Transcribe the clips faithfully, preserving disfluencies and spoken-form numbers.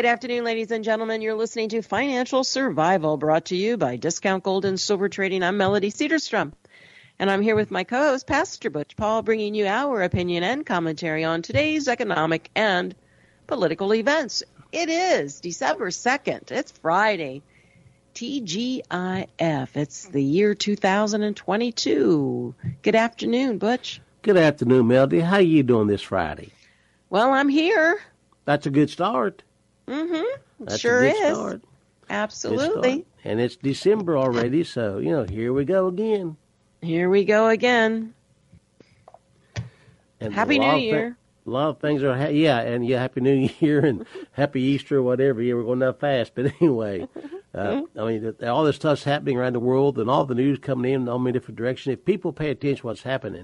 good afternoon, ladies and gentlemen. You're listening to Financial Survival, brought to you by Discount Gold and Silver Trading. I'm Melody Cedarstrom, and I'm here with my co-host, Pastor Butch Paul, bringing you our opinion and commentary on today's economic and political events. It is December second. It's Friday. T G I F. It's the year two thousand twenty-two. Good afternoon, Butch. Good afternoon, Melody. How you doing this Friday? Well, I'm here. That's a good start. Mm-hmm. That's sure a good is. Start. Absolutely. Good start. And it's December already, so, you know, here we go again. Here we go again. And Happy New Year. Th- a lot of things are, ha- yeah, and yeah, Happy New Year and Happy Easter, whatever. Yeah, we're going that fast. But anyway, uh, I mean, all this stuff's happening around the world and all the news coming in in all many different directions. If people pay attention to what's happening,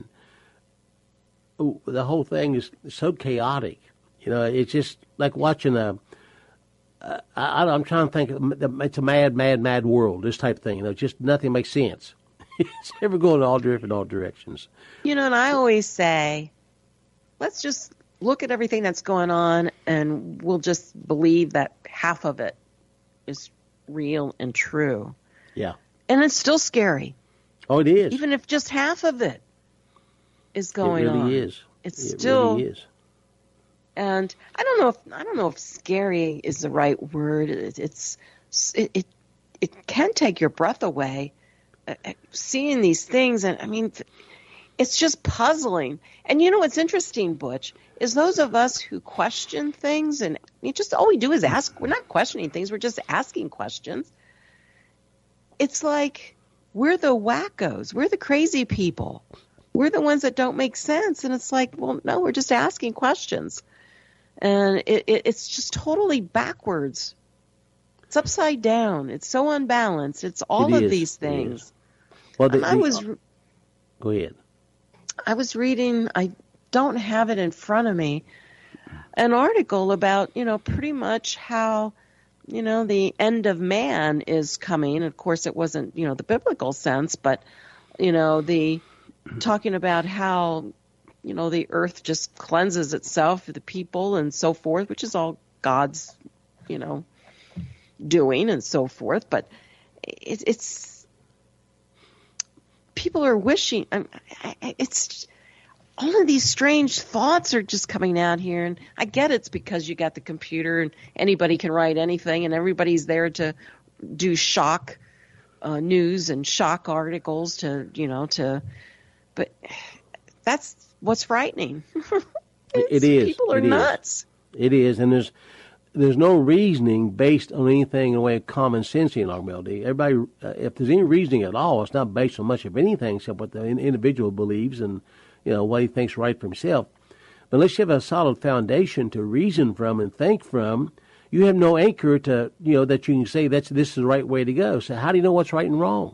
ooh, the whole thing is so chaotic. You know, it's just like watching a, uh, I, I'm trying to think, it's a mad, mad, mad world, this type of thing. You know, just nothing makes sense. It's ever going in all different all directions. You know, and I always say, let's just look at everything that's going on and we'll just believe that half of it is real and true. Yeah. And it's still scary. Oh, it is. Even if just half of it is going on. It really on. is. It's it still really is. And I don't know if I don't know if scary is the right word. It, it's it, it it can take your breath away, uh, seeing these things, and I mean, it's just puzzling. And you know what's interesting, Butch, is those of us who question things, and you just all we do is ask. We're not questioning things; we're just asking questions. It's like we're the wackos, we're the crazy people, we're the ones that don't make sense, and it's like, well, no, we're just asking questions. And it, it, it's just totally backwards. It's upside down. It's so unbalanced. It's all it of is. these things. Well, the, I the, was. Go ahead. I was reading. I don't have it in front of me. An article about, you know, pretty much how, you know, the end of man is coming. Of course, it wasn't, you know, the biblical sense, but, you know, the talking about how, you know, the earth just cleanses itself for the people and so forth, which is all God's, you know, doing and so forth. But it, it's people are wishing. It's all of these strange thoughts are just coming out here, and I get it's because you got the computer and anybody can write anything, and everybody's there to do shock uh, news and shock articles to, you know, to, but that's what's frightening. It is. People are it nuts. Is. It is, and there's there's no reasoning based on anything in the way of common sense in our Melody. Everybody, uh, if there's any reasoning at all, it's not based on much of anything except what the individual believes and, you know, what he thinks right for himself. But unless you have a solid foundation to reason from and think from, you have no anchor to, you know, that you can say that's this is the right way to go. So how do you know what's right and wrong?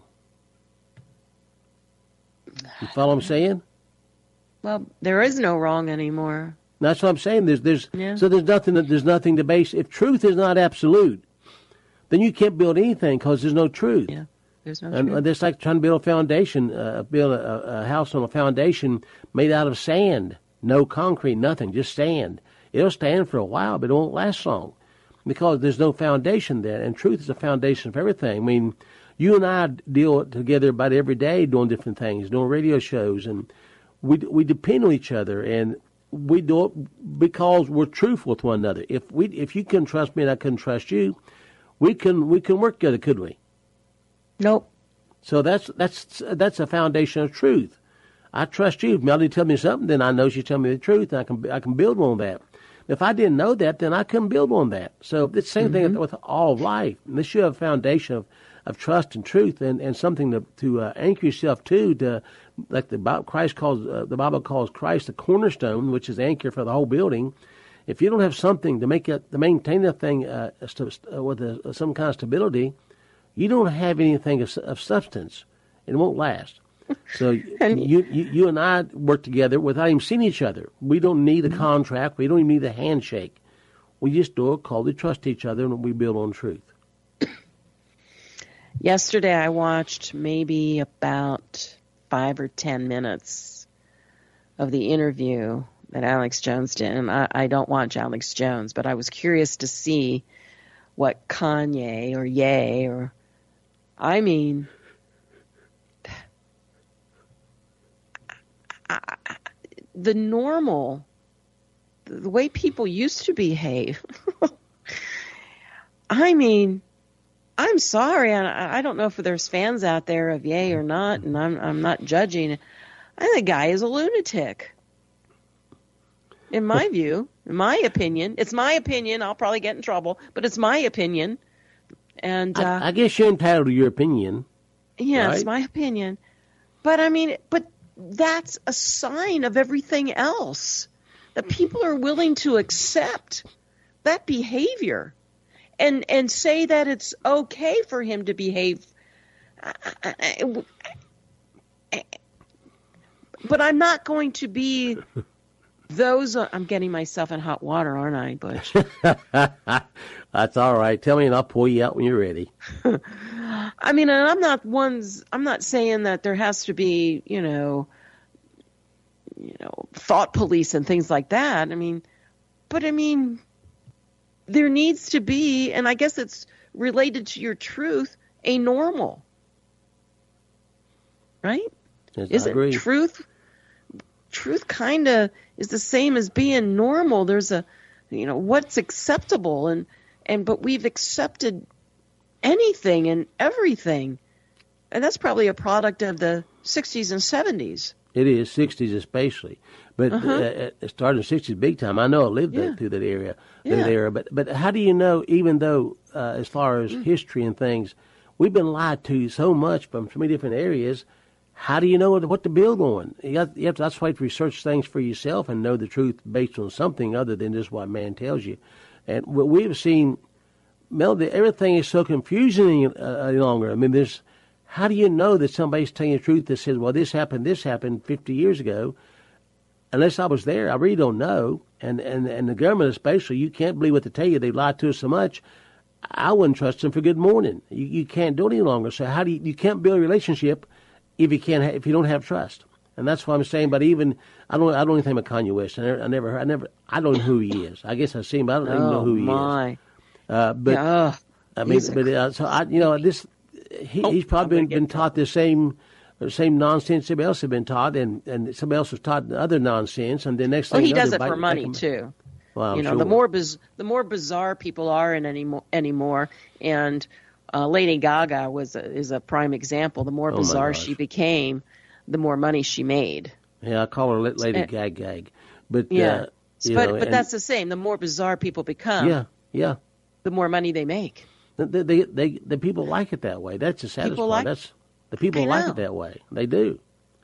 You follow what I'm saying? Well, there is no wrong anymore. That's what I'm saying. There's, there's, yeah. So there's nothing. There's nothing to base. If truth is not absolute, then you can't build anything because there's no truth. Yeah, there's no and truth. It's like trying to build a foundation, uh, build a, a house on a foundation made out of sand, no concrete, nothing, just sand. It'll stand for a while, but it won't last long because there's no foundation there. And truth is the foundation of everything. I mean, you and I deal together about every day doing different things, doing radio shows, and we we depend on each other, and we do it because we're truthful with one another. If we if you couldn't trust me and I couldn't trust you, we can we can work together, could we? Nope. So that's that's that's a foundation of truth. I trust you. If Melody tells me something, then I know she's telling me the truth, and I can I can build on that. If I didn't know that, then I couldn't build on that. So it's the same mm-hmm. thing with all of life. Unless you have a foundation of, of trust and truth, and, and something to to uh, anchor yourself to, to like the Bible, Christ calls uh, the Bible calls Christ the cornerstone, which is the anchor for the whole building. If you don't have something to make it to maintain that thing uh, st- uh, with a, some kind of stability, you don't have anything of, of substance. It won't last. So and you, you you and I work together without even seeing each other. We don't need a contract. We don't even need a handshake. We just do it called we trust each other, and we build on truth. Yesterday I watched maybe about five or ten minutes of the interview that Alex Jones did. And I, I don't watch Alex Jones, but I was curious to see what Kanye or Ye or, I mean, I, I, the normal, the way people used to behave. I mean, I'm sorry. I, I don't know if there's fans out there of Ye or not, and I'm I'm not judging. I think the guy is a lunatic. In my view, in my opinion, it's my opinion. I'll probably get in trouble, but it's my opinion. And uh, I, I guess you're entitled to your opinion. Yeah, right? It's my opinion. But I mean, but that's a sign of everything else, that people are willing to accept that behavior and and say that it's okay for him to behave. But I'm not going to be those. I'm getting myself in hot water, aren't I, Butch? That's all right. Tell me and I'll pull you out when you're ready. I mean, and I'm not ones. I'm not saying that there has to be, you know, you know, thought police and things like that. I mean, but I mean, there needs to be, and I guess it's related to your truth, a normal, right? Yes, Isn't I agree. truth? Truth kind of is the same as being normal. There's a, you know, what's acceptable, and and but we've accepted anything and everything, and that's probably a product of the sixties and seventies. It is, sixties especially, but Uh-huh. uh, it started in the sixties big time. I know I lived Yeah. that, through that area, Yeah. that era. But but how do you know? Even though, uh, as far as Mm. history and things, we've been lied to so much from so many different areas. How do you know what to build on? You have, you have to, that's why you have to research things for yourself and know the truth based on something other than just what man tells you. And what we've seen, Melody, everything is so confusing uh, any longer. I mean, there's, how do you know that somebody's telling you the truth that says, well, this happened, this happened fifty years ago? Unless I was there, I really don't know. And, and, and the government especially, you can't believe what they tell you. They lie to us so much. I wouldn't trust them for good morning. You, you can't do it any longer. So how do you, you can't build a relationship if you can't, ha- if you don't have trust. And that's what I'm saying. But even, I don't, I don't know anything about Kanye West. I never, I never, I never, I don't know who he is. I guess I've seen him, but I don't even know Oh who he my! is. Uh, but Yeah, ugh, I mean, he's a but uh, so I, you know, this, he, Oh, he's probably I'm been, gonna been get taught the same, the same nonsense somebody else has been taught, and, and somebody else was taught other nonsense, and the next Well, thing he you know, does they're it for biting- money taking- too. Well, I'm you know, sure. the more biz- the more bizarre people are in anymore anymore, and uh, Lady Gaga was a, is a prime example. The more Oh, my bizarre gosh. she became, the more money she made. Yeah, I call her La- Lady Uh, Gag Gag, but Yeah, uh, you but know, but and- that's the same. The more bizarre people become, yeah, yeah. the more money they make. The, they, they, the people like it that way. That's the saddest People part. like- That's the people I like know. it that way. They do.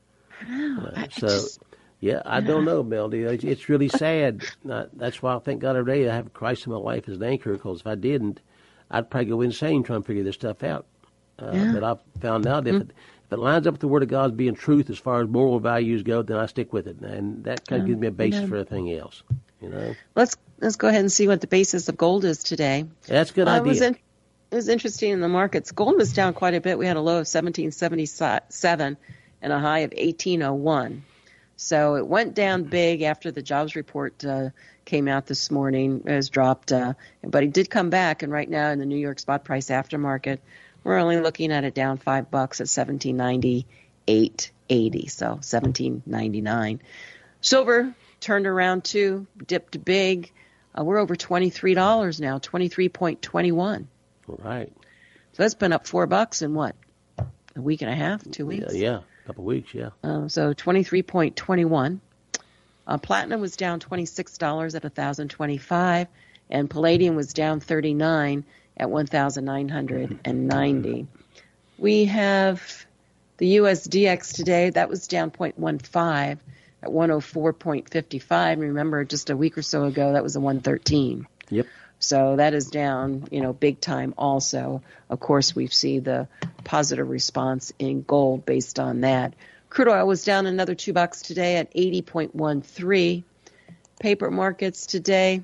Uh, I- I so, just- yeah, I don't know, Melody. It's, it's really sad. Uh, that's why I thank God every day I have Christ in my life as an anchor. Because if I didn't, I'd probably go insane trying to figure this stuff out. Uh, Yeah. But I've found out if, it, if it lines up with the Word of God as being truth as far as moral values go, then I stick with it, and that kind of gives me a basis Amen. for everything else. You know, Let's let's go ahead and see what the basis of gold is today. that's a good Uh, idea. It was, in, it was interesting in the markets. Gold was down quite a bit. We had a low of seventeen seventy-seven and a high of eighteen oh one. So it went down big after the jobs report uh, came out this morning. It has dropped, uh, but it did come back. And right now in the New York spot price aftermarket, we're only looking at it down five bucks at seventeen ninety-eight eighty. So seventeen ninety-nine. Silver turned around too, dipped big. Uh, we're over twenty-three dollars now, twenty-three two one. All right. So that's been up four bucks in what, a week and a half, two Yeah, weeks? yeah, a couple of weeks, yeah. Uh, so twenty-three two one. Uh, platinum was down twenty-six dollars at one thousand twenty-five dollars, and palladium was down thirty-nine dollars at one thousand nine hundred ninety dollars. We have the U S D X today. That was down zero point one five at one oh four point five five. Remember, just a week or so ago, that was a one thirteen. Yep. So that is down, you know, big time also. Of course, we've seen the positive response in gold based on that. Crude oil was down another two bucks today at eighty point one three. Paper markets today.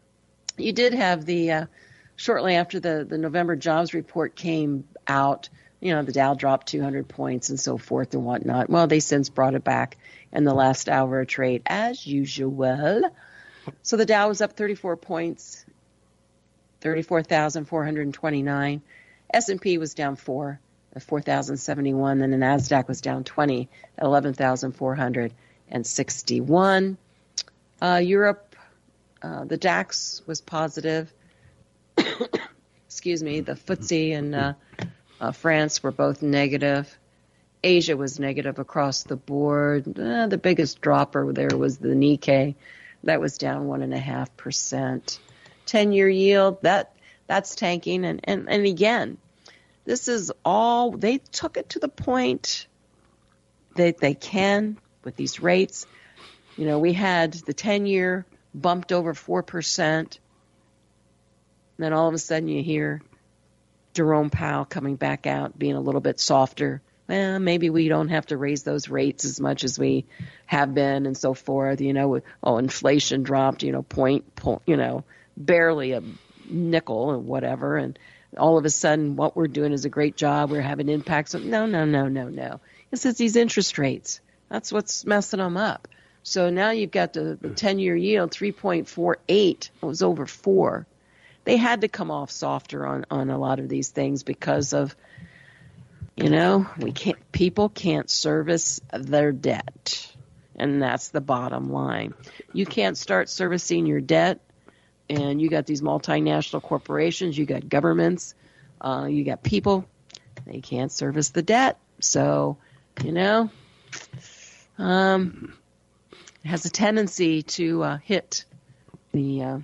You did have the, uh, shortly after the, the November jobs report came out, you know, the Dow dropped two hundred points and so forth and whatnot. Well, they since brought it back in the last hour of trade, as usual. So the Dow was up thirty-four points, thirty-four thousand four hundred twenty-nine. S and P was down four at four thousand seventy-one, and the NASDAQ was down twenty at eleven thousand four hundred sixty-one. Uh, Europe, uh, the DAX was positive. Excuse me, the F T S E and uh, uh, France were both negative. Asia was negative across the board. Uh, the biggest dropper there was the Nikkei. That was down one and a half percent. Ten-year yield, that that's tanking. And, and, and again, this is all, they took it to the point that they can with these rates. You know, we had the ten-year bumped over four percent. Then all of a sudden you hear Jerome Powell coming back out, being a little bit softer. Well, maybe we don't have to raise those rates as much as we have been and so forth. You know, oh, inflation dropped, you know, point, point, you know, barely a nickel or whatever. And all of a sudden what we're doing is a great job. We're having impacts. No, no, no, no, no. It's it's these interest rates. That's what's messing them up. So now you've got the, the ten-year yield, three point four eight. It was over four. They had to come off softer on, on a lot of these things because of, you know, we can't, people can't service their debt. And that's the bottom line. You can't start servicing your debt, and you got these multinational corporations, you got governments, uh, you got people, they can't service the debt. So, you know, um, it has a tendency to uh, hit the uh,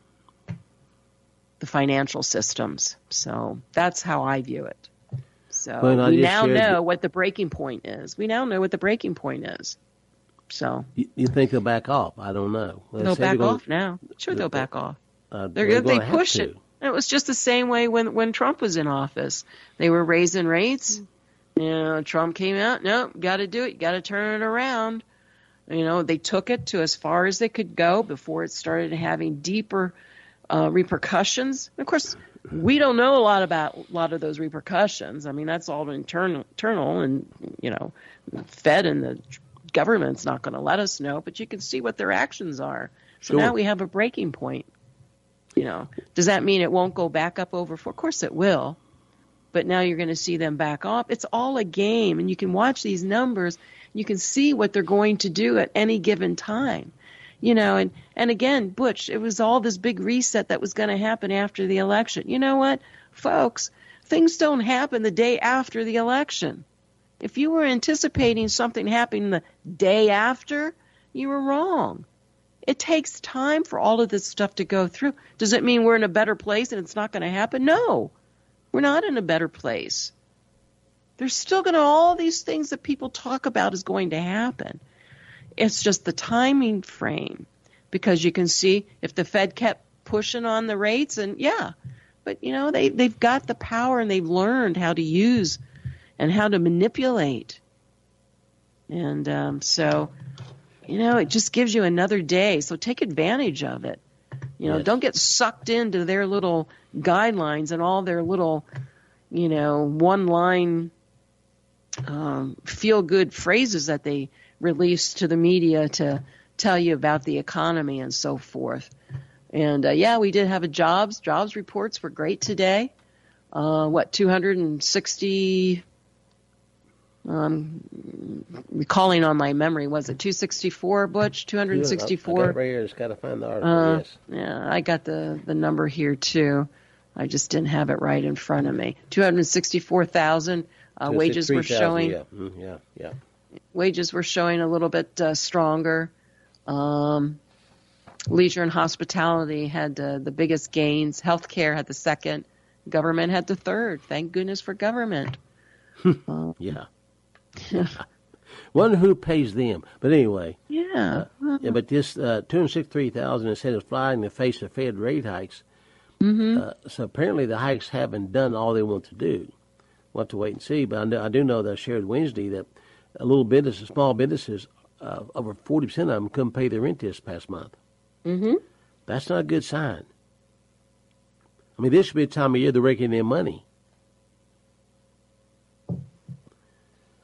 the financial systems. So that's how I view it. So well, we now know the, what the breaking point is. We now know what the breaking point is. So you, you think they'll back off? I don't know. Let's they'll back gonna, off now. Sure, they'll back off. Uh, they're, they push it. And it was just the same way when, when Trump was in office. They were raising rates. You know, Trump came out. No, got to do it. Got to turn it around. You know, they took it to as far as they could go before it started having deeper uh, repercussions. And of course, we don't know a lot about a lot of those repercussions. I mean, that's all internal, internal and, you know, the Fed and the government's not going to let us know, but you can see what their actions are. So sure. Now we have a breaking point. You know, does that mean it won't go back up over four? Of course it will. But now you're going to see them back off. It's all a game, and you can watch these numbers. You can see what they're going to do at any given time. You know, and, and again, Butch, it was all this big reset that was going to happen after the election. You know what, folks, things don't happen the day after the election. If you were anticipating something happening the day after, you were wrong. It takes time for all of this stuff to go through. Does it mean we're in a better place and it's not going to happen? No, we're not in a better place. There's still going to, all these things that people talk about is going to happen. It's just the timing frame, because you can see if the Fed kept pushing on the rates, and yeah, but you know, they, they've got the power and they've learned how to use and how to manipulate. And um, so, you know, it just gives you another day. So take advantage of it. You know, yes. Don't get sucked into their little guidelines and all their little, you know, one-line um, feel-good phrases that they release to the media to tell you about the economy and so forth. And, uh, yeah, we did have a jobs. Jobs reports were great today. Uh, what, two hundred sixty, um, recalling on my memory, was it two sixty-four, Butch? two hundred sixty-four? Yeah, I got it right here. Just got to find the article, uh, yes. Yeah, I got the, the number here, too. I just didn't have it right in front of me. two hundred sixty-four thousand uh, wages were showing. Yeah, mm, yeah, yeah. Wages were showing a little bit uh, stronger. Um, leisure and hospitality had uh, the biggest gains. Healthcare had the second. Government had the third. Thank goodness for government. uh, yeah. Wonder who pays them. But anyway. Yeah. Uh, yeah, but this uh, two hundred sixty-three thousand instead of flying in the face of Fed rate hikes. Mm-hmm. Uh, so apparently the hikes haven't done all they want to do. We'll have to wait and see. But I, know, I do know that I shared Wednesday that a little businesses, small businesses, uh, over forty percent of them couldn't pay their rent this past month. Mm-hmm. That's not a good sign. I mean, this should be a time of year they're raking in money.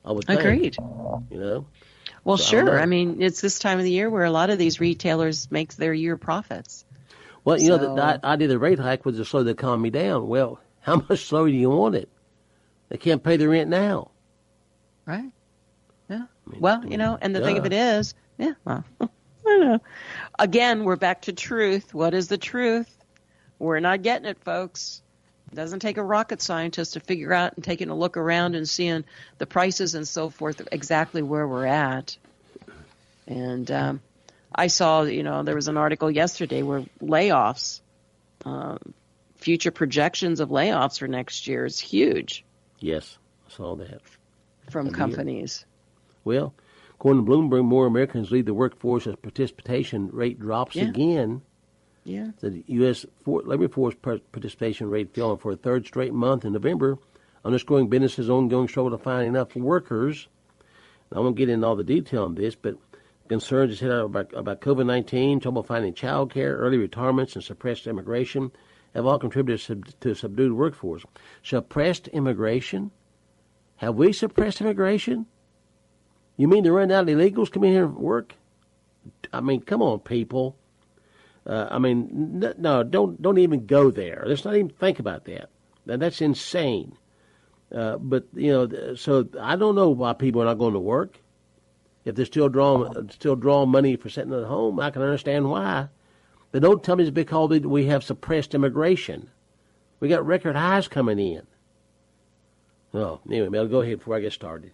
I would think. Agreed. You know? Well, so, sure. I, I mean, it's this time of the year where a lot of these retailers make their year profits. Well, you so, know, the, the idea of the rate hike was to slow the economy down. Well, how much slower do you want it? They can't pay the rent now. Right. Yeah. I mean, well, you know, and the yeah. thing of it is, yeah, well, I don't know. Again, we're back to truth. What is the truth? We're not getting it, folks. It doesn't take a rocket scientist to figure out and taking a look around and seeing the prices and so forth exactly where we're at. And um, I saw, you know, there was an article yesterday where layoffs, uh, future projections of layoffs for next year is huge. Yes, I saw that. From That'd companies. Well, according to Bloomberg, more Americans leave the workforce as participation rate drops yeah. again. Yeah. The U S for, labor force participation rate fell for a third straight month in November, underscoring businesses' ongoing struggle to find enough workers. Now, I won't get into all the detail on this, but concerns is hit out about, about COVID nineteen, trouble finding child care, early retirements, and suppressed immigration have all contributed to a subdued workforce. Suppressed immigration? Have we suppressed immigration? You mean to run out illegals come in here and work? I mean, come on, people. Uh, I mean, n- no, don't don't even go there. Let's not even think about that. Now, that's insane. Uh, but you know, so I don't know why people are not going to work. If they're still drawing still drawing money for sitting at home, I can understand why. But don't tell me it's because we have suppressed immigration. We got record highs coming in. Oh, anyway, Mel, go ahead before I get started.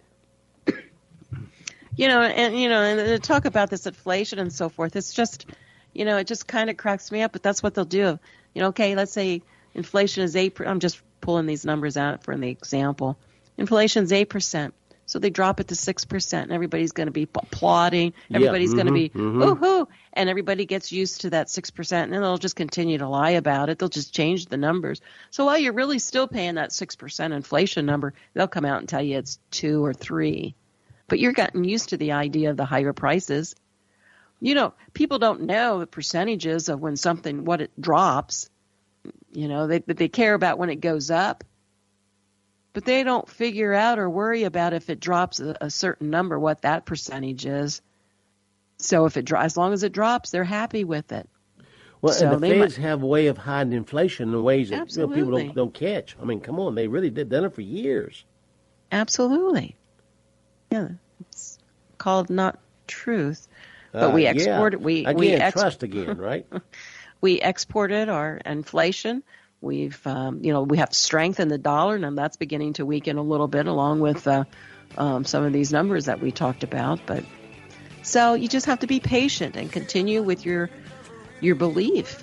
You know, and you know, and to talk about this inflation and so forth, it's just, you know, it just kind of cracks me up. But that's what they'll do. You know, okay, let's say inflation is eight. I'm just pulling these numbers out for the example. Inflation is eight percent, so they drop it to six percent, and everybody's going to be applauding. Everybody's yeah, mm-hmm, going to be mm-hmm. woohoo, and everybody gets used to that six percent, and then they'll just continue to lie about it. They'll just change the numbers. So while you're really still paying that six percent inflation number, they'll come out and tell you it's two or three. But you're gotten used to the idea of the higher prices. You know, people don't know the percentages of when something, what it drops. You know, they they care about when it goes up. But they don't figure out or worry about if it drops a, a certain number, what that percentage is. So if it dro- as long as it drops, they're happy with it. Well, so and the Feds might, have a way of hiding inflation in ways that you know, people don't, don't catch. I mean, come on, they really did done it for years. Absolutely. Yeah, it's called not truth, but uh, we export yeah. it. We again, we ex- trust again, right? We exported our inflation. We've um, you know we have strength in the dollar, and that's beginning to weaken a little bit, along with uh, um, some of these numbers that we talked about. But so you just have to be patient and continue with your your belief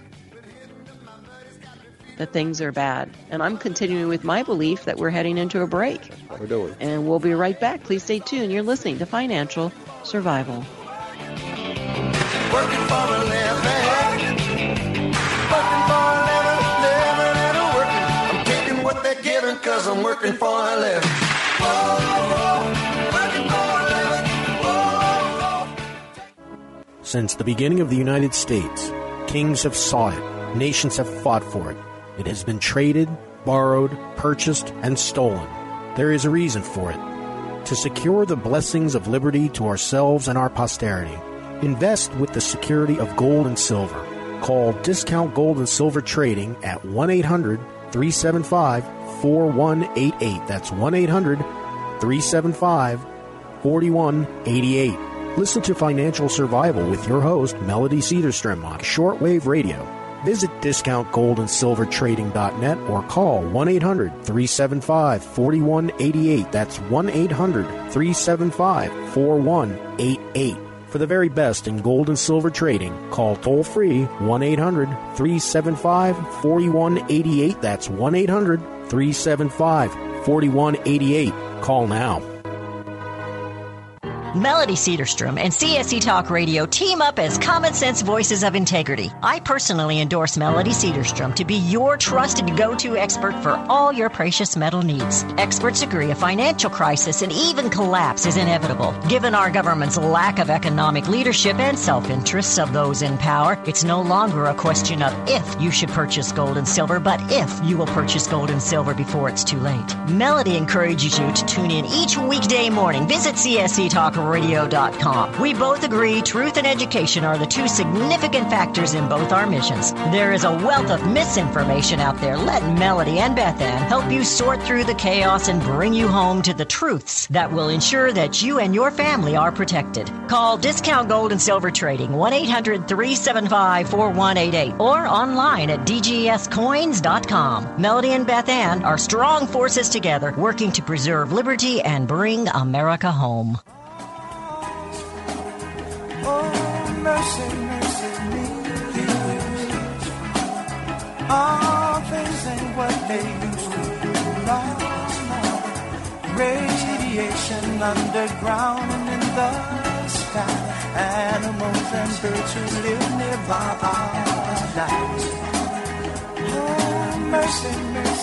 that things are bad. And I'm continuing with my belief that we're heading into a break. That's what we're doing. And we'll be right back. Please stay tuned. You're listening to Financial Survival. Working for a living. Working for a living, living and a working. I'm taking what they're giving because I'm working for a living. Oh, oh, working for a living. Oh, oh. Since the beginning of the United States, kings have sought it. Nations have fought for it. It has been traded, borrowed, purchased, and stolen. There is a reason for it. To secure the blessings of liberty to ourselves and our posterity, invest with the security of gold and silver. Call Discount Gold and Silver Trading at one eight hundred three seven five four one eight eight. That's one eight hundred three seven five four one eight eight. Listen to Financial Survival with your host, Melody Cedarstrom, on shortwave radio. Visit discount gold and silver trading dot net or call one eight hundred three seven five four one eight eight. That's one eight hundred three seven five four one eight eight. For the very best in gold and silver trading, call toll-free one eight hundred three seven five four one eight eight. That's one eight hundred three seven five four one eight eight. Call now. Melody Cedarstrom and C S E Talk Radio team up as common sense voices of integrity. I personally endorse Melody Cedarstrom to be your trusted go-to expert for all your precious metal needs. Experts agree a financial crisis and even collapse is inevitable. Given our government's lack of economic leadership and self-interests of those in power, it's no longer a question of if you should purchase gold and silver, but if you will purchase gold and silver before it's too late. Melody encourages you to tune in each weekday morning. Visit C S E Talk Radio dot com. We both agree truth and education are the two significant factors in both our missions. There is a wealth of misinformation out there. Let Melody and Beth Ann help you sort through the chaos and bring you home to the truths that will ensure that you and your family are protected. Call Discount Gold and Silver Trading, one eight hundred three seven five four one eight eight, or online at D G S coins dot com. Melody and Beth Ann are strong forces together, working to preserve liberty and bring America home. Oh, mercy, mercy me. All things ain't what they used to be. No, no. Radiation underground and in the sky. Animals and birds who live nearby are dying. Oh, mercy,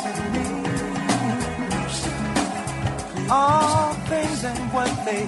mercy me. All things ain't what they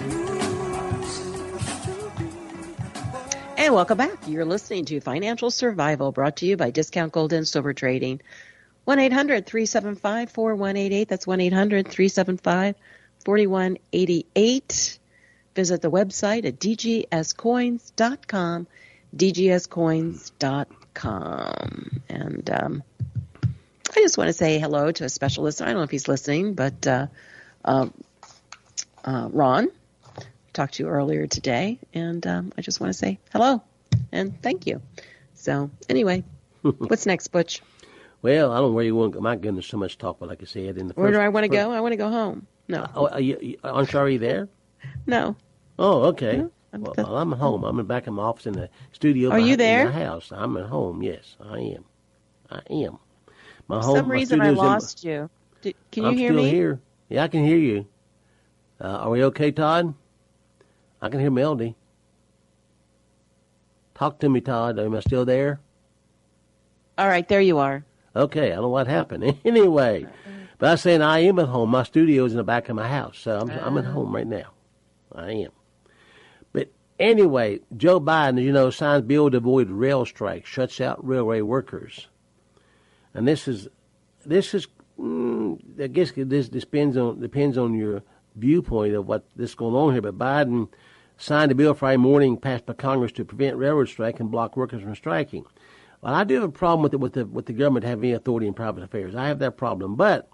And welcome back. You're listening to Financial Survival, brought to you by Discount Gold and Silver Trading. one eight hundred three seven five four one eight eight. That's one eight hundred three seven five four one eight eight. Visit the website at D G S coins dot com, D G S coins dot com. And um, I just want to say hello to a special listener. I don't know if he's listening, but uh, uh, uh, Ron. Talked to you earlier today, and um, I just want to say hello and thank you. So anyway, what's next, Butch? Well, I don't know where you want to go. My goodness, so much talk, but like I said, in the first, where do I want to first, go? I want to go home. No. Uh, oh, are you, you, aren't you already there? No. Oh, okay. No, I'm well, the, well, I'm at home. I'm back in my office in the studio. Are you there? In my house. I'm at home. Yes, I am. I am. My For home. some my reason, I studio's in- lost you. Did, can you I'm hear still me? here. Yeah, I can hear you. Uh, are we okay, Todd? I can hear Melody. Talk to me, Todd. Am I still there? All right, there you are. Okay, I don't know what happened. Anyway, but I was saying I am at home. My studio is in the back of my house, so I'm, I'm at home right now. I am. But anyway, Joe Biden, as you know, signs bill to avoid rail strikes, shuts out railway workers. And this is, this is, mm, I guess this depends on depends on your viewpoint of what this is going on here. But Biden signed a bill Friday morning passed by Congress to prevent railroad strike and block workers from striking. Well, I do have a problem with the, with the with the government having authority in private affairs. I have that problem, but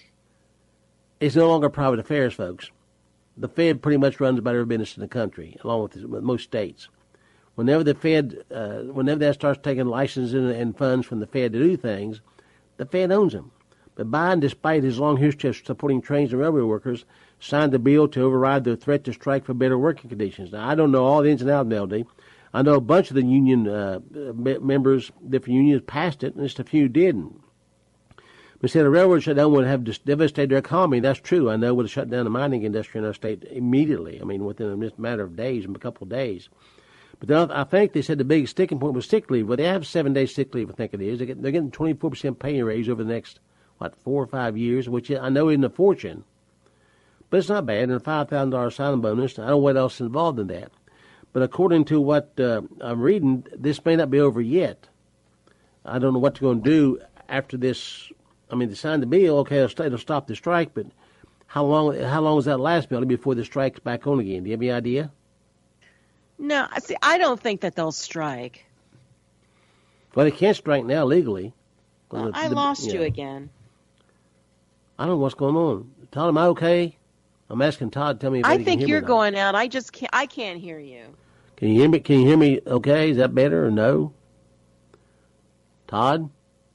it's no longer private affairs, folks. The Fed pretty much runs about every business in the country, along with, with most states. Whenever the Fed, uh, whenever that starts taking licenses and, and funds from the Fed to do things, the Fed owns them. But Biden, despite his long history of supporting trains and railroad workers, signed the bill to override the threat to strike for better working conditions. Now, I don't know all the ins and outs, Melody. I know a bunch of the union uh, members, different unions, passed it, and just a few didn't. But said a railroad shutdown would have devastated their economy. That's true. I know it would have shut down the mining industry in our state immediately. I mean, within a matter of days, a couple of days. But then I think they said the biggest sticking point was sick leave. Well, they have seven days sick leave, I think it is. They're getting, they're getting twenty-four percent pay raise over the next, what, four or five years, which I know isn't a fortune. But it's not bad. And a five thousand dollars signing bonus. I don't know what else is involved in that. But according to what uh, I'm reading, this may not be over yet. I don't know what they're going to do after this. I mean, they signed the bill. Okay, it'll, it'll stop the strike. But how long? How long does that last, Melody, before the strike's back on again? Do you have any idea? No, see, I don't think that they'll strike. Well, they can't strike now legally. Well, the, I the, lost yeah. you again. I don't know what's going on. Todd, am I okay? I'm asking Todd. Tell me. If I he think can hear you're me or not. going out. I just can't. I can't hear you. Can you hear me? Can you hear me? Okay, is that better or no? Todd,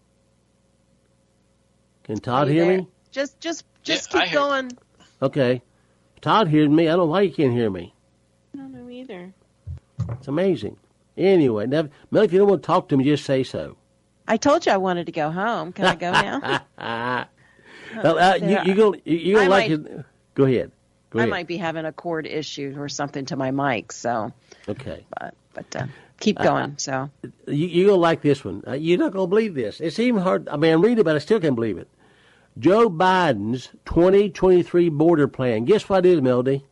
can Todd Are you hear there? me? Just, just, just Yeah, I keep hear you. going. Okay, Todd hears me. I don't know why you can't hear me. I don't know either. It's amazing. Anyway, now, Mel, if you don't want to talk to me, just say so. I told you I wanted to go home. Can I go now? Well, uh, you, there. you go. You, you I don't like might- it. Go ahead. Go I ahead. might be having a cord issue or something to my mic, so. Okay. But but uh, keep going. So You, you're going to like this one. Uh, you're not going to believe this. It's even hard. I mean, I'm reading it, but I still can't believe it. Joe Biden's twenty twenty-three border plan. Guess what it is, Melody?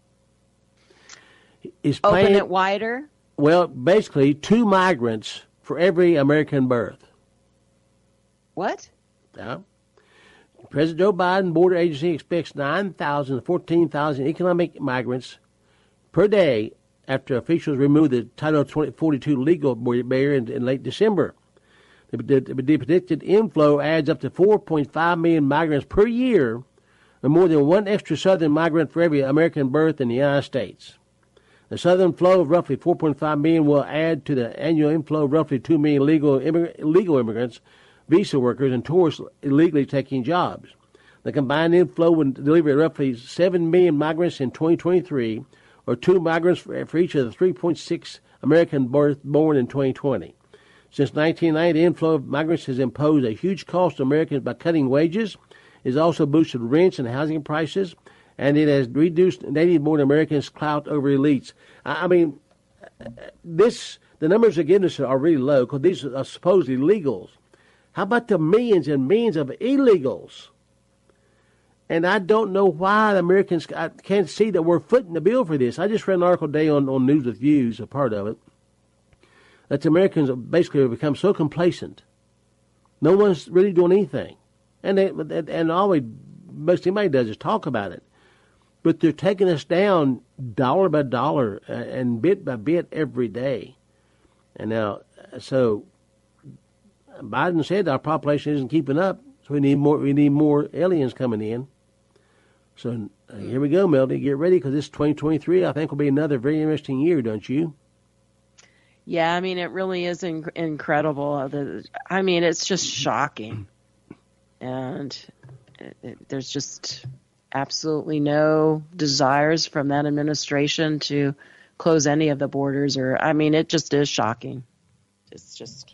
He's open planning, it wider. well, basically, two migrants for every American birth. What? Yeah. President Joe Biden border agency expects nine thousand to fourteen thousand economic migrants per day after officials removed the Title forty-two legal barrier in, in late December. The, the, the predicted inflow adds up to four point five million migrants per year, and more than one extra southern migrant for every American birth in the United States. The southern flow of roughly four point five million will add to the annual inflow of roughly two million legal, immig- illegal immigrants, visa workers, and tourists illegally taking jobs. The combined inflow would deliver roughly seven million migrants in twenty twenty-three, or two migrants for, for each of the three point six American births born in twenty twenty. Since nineteen ninety, the inflow of migrants has imposed a huge cost to Americans by cutting wages. It has also boosted rents and housing prices, and it has reduced native-born Americans' clout over elites. I, I mean, this the numbers they're giving us are really low because these are supposedly legals. How about the millions and millions of illegals? And I don't know why the Americans I can't see that we're footing the bill for this. I just read an article today on, on News with Views, a part of it, that the Americans basically have become so complacent. No one's really doing anything. And they, and all we, most anybody does is talk about it. But they're taking us down dollar by dollar and bit by bit every day. And now, so Biden said our population isn't keeping up, so we need more. We need more aliens coming in. So uh, here we go, Melody. Get ready because this twenty twenty-three, I think, will be another very interesting year, don't you? Yeah, I mean, it really is inc- incredible. The, I mean, it's just shocking. And it, it, there's just absolutely no desires from that administration to close any of the borders. Or, I mean, it just is shocking. It's just...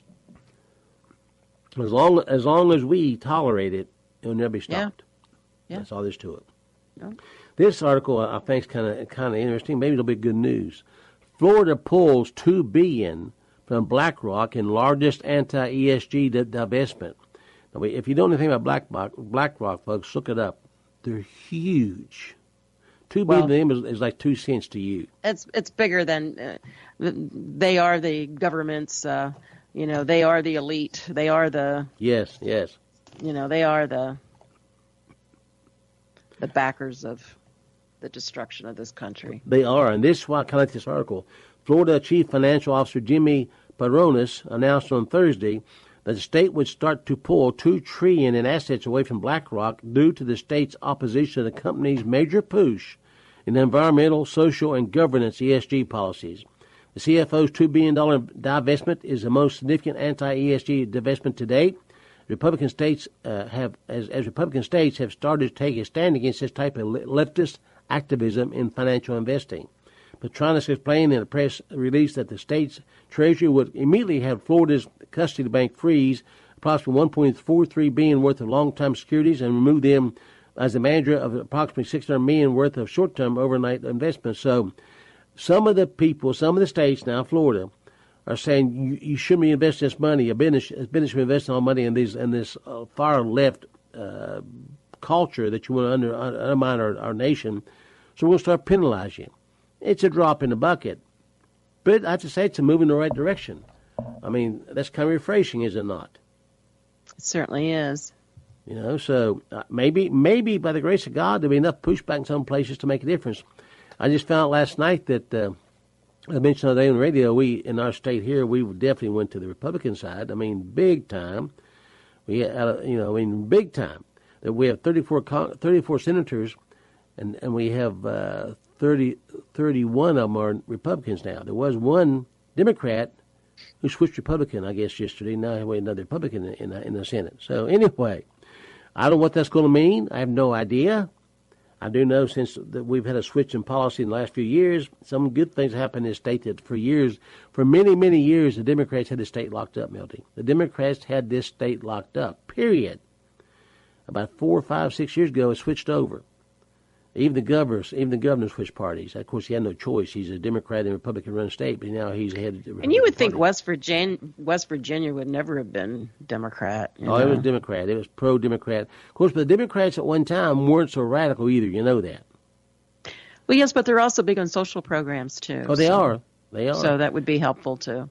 As long as long as we tolerate it, it'll never be stopped. Yeah. Yeah. That's all there's to it. Yeah. This article, I think, is kind of kind of interesting. Maybe it'll be good news. Florida pulls two billion dollars from BlackRock in largest anti-E S G divestment. Now, if you don't know anything about BlackRock, BlackRock, folks, look it up. They're huge. Two billion well, to them is, is like two cents to you. It's it's bigger than uh, they are the government's. Uh, you know, they are the elite. They are the. Yes, yes. You know, they are the the backers of the destruction of this country. They are, and this is why I kind of like this article. Florida Chief Financial Officer Jimmy Paronis announced on Thursday that the state would start to pull two trillion dollars in assets away from BlackRock due to the state's opposition to the company's major push in environmental, social, and governance E S G policies. The C F O's two billion dollars divestment is the most significant anti-E S G divestment to date. Republican states uh, have, as, as Republican states have started to take a stand against this type of leftist activism in financial investing. Petronas explained in a press release that the state's treasury would immediately have Florida's custody bank freeze approximately one point four three billion dollars worth of long-term securities and remove them as the manager of approximately six hundred million dollars worth of short-term overnight investments. So some of the people, some of the states, now Florida, are saying you, you shouldn't be investing this money. A business, a business should be investing all money in these in this uh, far left uh, culture that you want to under, undermine our, our nation. So we'll start penalizing you. It's a drop in the bucket, but I have to say it's a move in the right direction. I mean, that's kind of refreshing, is it not? It certainly is. You know, so uh, maybe maybe by the grace of God there'll be enough pushback in some places to make a difference. I just found out last night that. Uh, I mentioned the other day on the radio, we, in our state here, we definitely went to the Republican side. I mean, big time. We had, you know, I mean, big time. That we have thirty-four, thirty-four senators, and, and we have uh, thirty, thirty-one of them are Republicans now. There was one Democrat who switched Republican, I guess, yesterday. Now we have another Republican in, in, in the Senate. So anyway, I don't know what that's going to mean. I have no idea. I do know since that we've had a switch in policy in the last few years, some good things happened in the state that for years, for many, many years, the Democrats had the state locked up, Milty. The Democrats had this state locked up, period. About four, five, six years ago, it switched over. Even the governors, even the governors switched parties. Of course, he had no choice. He's a Democrat and Republican-run state, but now he's head of the Republican And you would Party. think West Virginia, West Virginia would never have been Democrat. You Oh, know? it was Democrat. It was pro-Democrat. Of course, but the Democrats at one time weren't so radical either. You know that. Well, yes, but they're also big on social programs too. Oh, they so, are. They are. So that would be helpful too.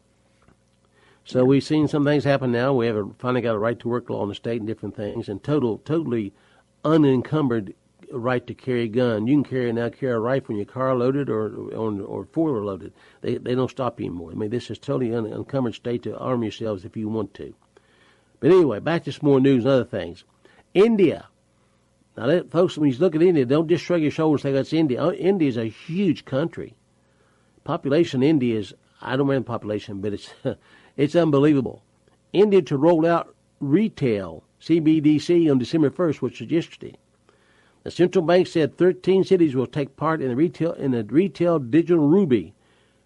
So we've seen some things happen now. We have a, finally got a right to work law in the state and different things, and total, totally unencumbered right to carry a gun. You can carry now carry a rifle when your car loaded or or, or four wheel loaded. They they don't stop you anymore. I mean, this is totally un, unencumbered state to arm yourselves if you want to. But anyway, back to some more news and other things. India. Now, that, folks, when you look at India, don't just shrug your shoulders and say that's India. India is a huge country. Population in India is, I don't remember the population, but it's it's unbelievable. India to roll out retail C B D C on December first, which was yesterday. The central bank said thirteen cities will take part in the retail in the retail digital rupee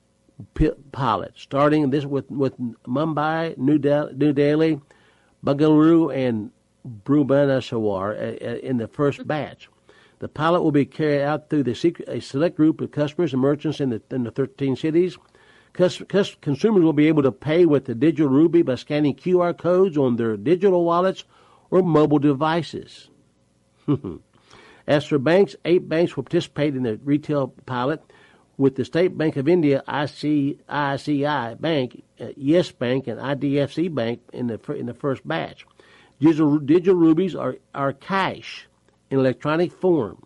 pilot, starting this with, with Mumbai, New Delhi, New Delhi, Bengaluru, and Bhubaneswar in the first batch. The pilot will be carried out through the secret, a select group of customers and merchants in the in the thirteen cities. Cus, cus, consumers will be able to pay with the digital rupee by scanning Q R codes on their digital wallets or mobile devices. As for banks, eight banks will participate in the retail pilot, with the State Bank of India, I C I C I Bank, uh, Yes Bank, and I D F C Bank in the in the first batch. Digital, digital rupees are, are cash in electronic form.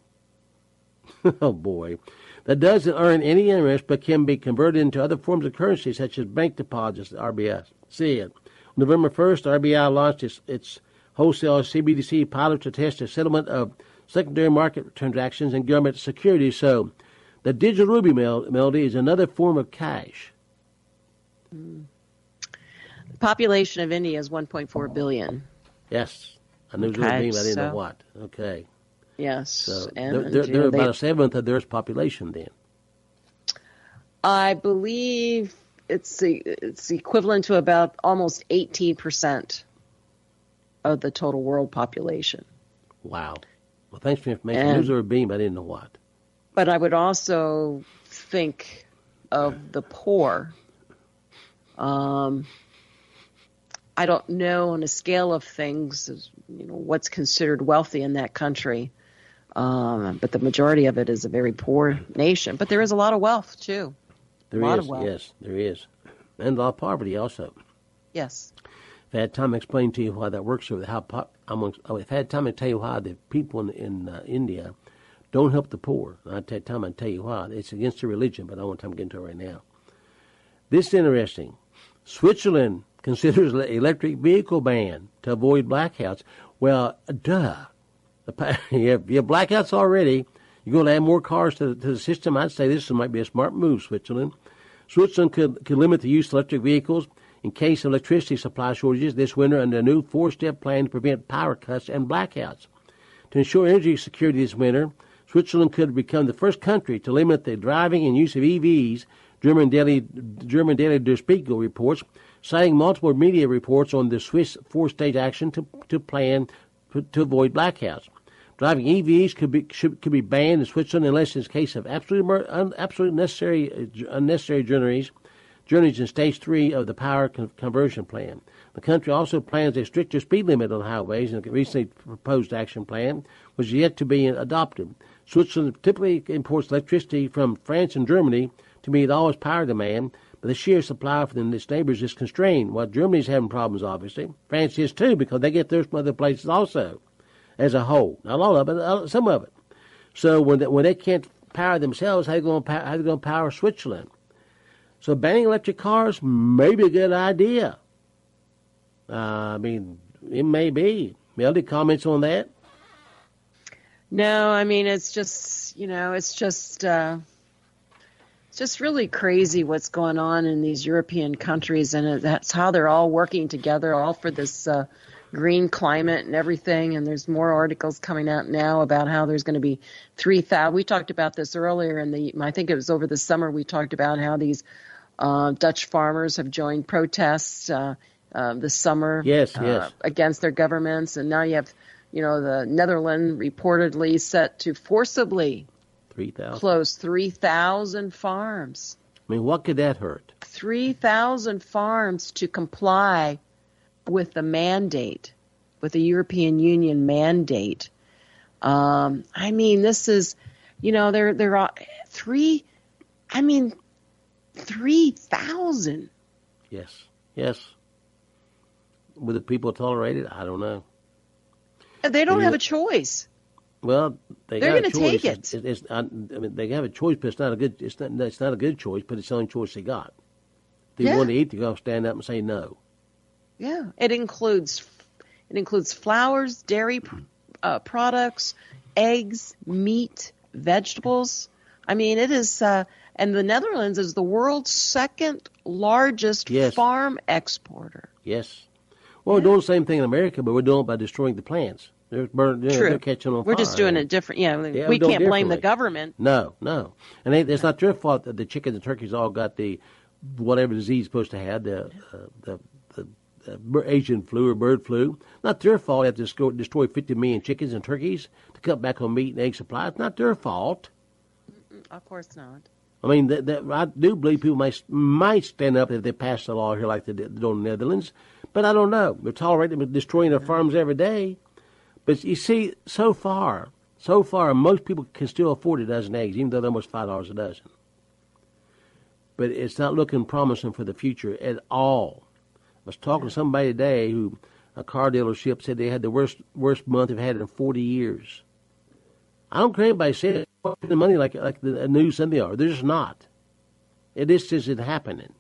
Oh, boy. That doesn't earn any interest but can be converted into other forms of currency, such as bank deposits, the R B S said. November first, R B I launched its, its wholesale C B D C pilot to test the settlement of secondary market transactions and government securities. So the digital rupee, Melody, is another form of cash. The population of India is one point four billion. Yes. I knew Okay, it was being, but I didn't so- know what. Okay. Yes. So and, they're, they're, you they're know, about they- a seventh of their population then. I believe it's the, it's equivalent to about almost eighteen percent of the total world population. Wow. Well, thanks for the information. And- News of a beam, but I didn't know what. But I would also think of the poor. Um, I don't know on a scale of things, you know, what's considered wealthy in that country. Um, but the majority of it is a very poor nation. But there is a lot of wealth, too. There a lot is, of wealth. yes, there is. And a lot of poverty also. Yes. If I had time to explain to you why that works, or how po- I'm, if I had time to tell you why the people in, in uh, India don't help the poor, I'd take time and tell you why. It's against the religion, but I don't want time to get into it right now. This is interesting. Switzerland considers an electric vehicle ban to avoid blackouts. Well, duh. The, you, have, you have blackouts already. You're going to add more cars to, to the system. I'd say this might be a smart move, Switzerland. Switzerland could, could limit the use of electric vehicles in case of electricity supply shortages this winter under a new four-step plan to prevent power cuts and blackouts. To ensure energy security this winter, Switzerland could become the first country to limit the driving and use of E Vs, German Daily, German Daily Der Spiegel reports, citing multiple media reports on the Swiss four-stage action to, to plan to avoid blackouts. Driving E Vs could be should, could be banned in Switzerland unless it's a case of absolutely un, absolutely necessary unnecessary journeys journeys in stage three of the power con- conversion plan. The country also plans a stricter speed limit on highways in a recently proposed action plan, which is yet to be adopted. Switzerland typically imports electricity from France and Germany to meet all its power demand, but the sheer supply from its neighbors is constrained. While Germany's having problems, obviously, France is too, because they get theirs from other places also, as a whole. Not all of it, some of it. So when they, when they can't power themselves, how are they going to power, how are they going to power Switzerland? So banning electric cars may be a good idea. Uh, I mean, it may be. Melody, comments on that? No, I mean, it's just, you know, it's just, uh, it's just really crazy what's going on in these European countries, and that's how they're all working together, all for this uh, green climate and everything. And there's more articles coming out now about how there's going to be three thousand. We talked about this earlier in the, I think it was over the summer, we talked about how these uh, Dutch farmers have joined protests uh, uh, this summer Yes, uh, yes. against their governments. And now you have you know, the Netherlands reportedly set to forcibly three thousand close three thousand farms. I mean, what could that hurt? three thousand farms to comply with the mandate, with the European Union mandate. Um, I mean, this is, you know, there there are three, I mean, three thousand. Yes, yes. Will the people tolerate it? I don't know. They don't Maybe have the- a choice. Well, they They're got a gonna choice. take it. It's, it's, I, I mean, they have a choice, but it's not a good. It's not. It's not a good choice, but it's the only choice they got. If they Yeah. want to eat, they go stand up and say no. Yeah, it includes it includes flours, dairy uh, products, eggs, meat, vegetables. I mean, it is, uh, and the Netherlands is the world's second largest Yes. farm exporter. Yes. Well, we're doing the same thing in America, but we're doing it by destroying the plants. They're burning. They're, True. they're catching on We're fire. just doing it different. Yeah, Yeah, we we do it can't blame the differently. government. No, no, and they, it's not their fault that the chickens and turkeys all got the whatever disease supposed to have the uh, the the uh, bir- Asian flu or bird flu. Not their fault. They have to destroy, destroy fifty million chickens and turkeys to cut back on meat and egg supply. It's not their fault. Of course not. I mean, that, that, I do believe people might might stand up if they pass a law here like they did in the Netherlands, but I don't know. They're tolerating them destroying their farms every day. But you see, so far, so far, most people can still afford a dozen eggs, even though they're almost five dollars a dozen. But it's not looking promising for the future at all. I was talking to somebody today who, a car dealership, said they had the worst worst month they've had in forty years. I don't care anybody saying the money like like the news and they are. They're just not. It just isn't happening.